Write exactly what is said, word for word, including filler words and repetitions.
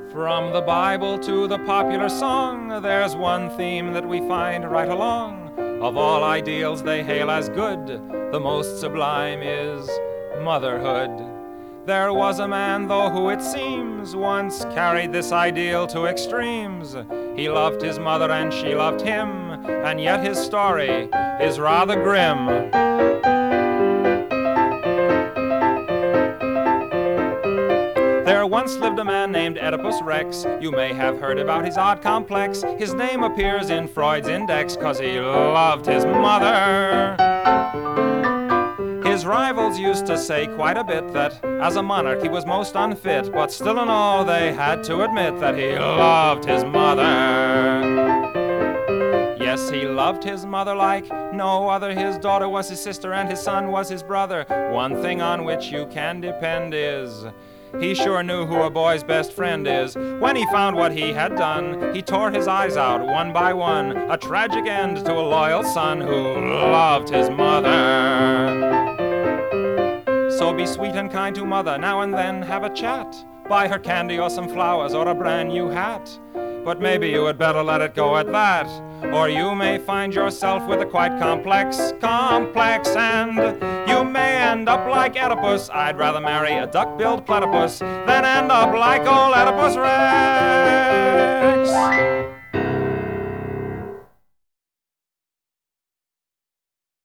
From the Bible to the popular song, there's one theme that we find right along. Of all ideals they hail as good, the most sublime is motherhood. There was a man, though, who it seems once carried this ideal to extremes. He loved his mother and she loved him, and yet his story is rather grim. There once lived a man named Oedipus Rex. You may have heard about his odd complex. His name appears in Freud's index, 'cause he loved his mother. His rivals used to say quite a bit that as a monarch he was most unfit, but still in all they had to admit that he loved his mother. Yes, he loved his mother like no other. His daughter was his sister and his son was his brother. One thing on which you can depend is he sure knew who a boy's best friend is. When he found what he had done, he tore his eyes out one by one. A tragic end to a loyal son who loved his mother. So be sweet and kind to mother, now and then have a chat. Buy her candy or some flowers or a brand new hat. But maybe you had better let it go at that, or you may find yourself with a quite complex complex, and you may end up like Oedipus. I'd rather marry a duck-billed platypus than end up like old Oedipus Rex.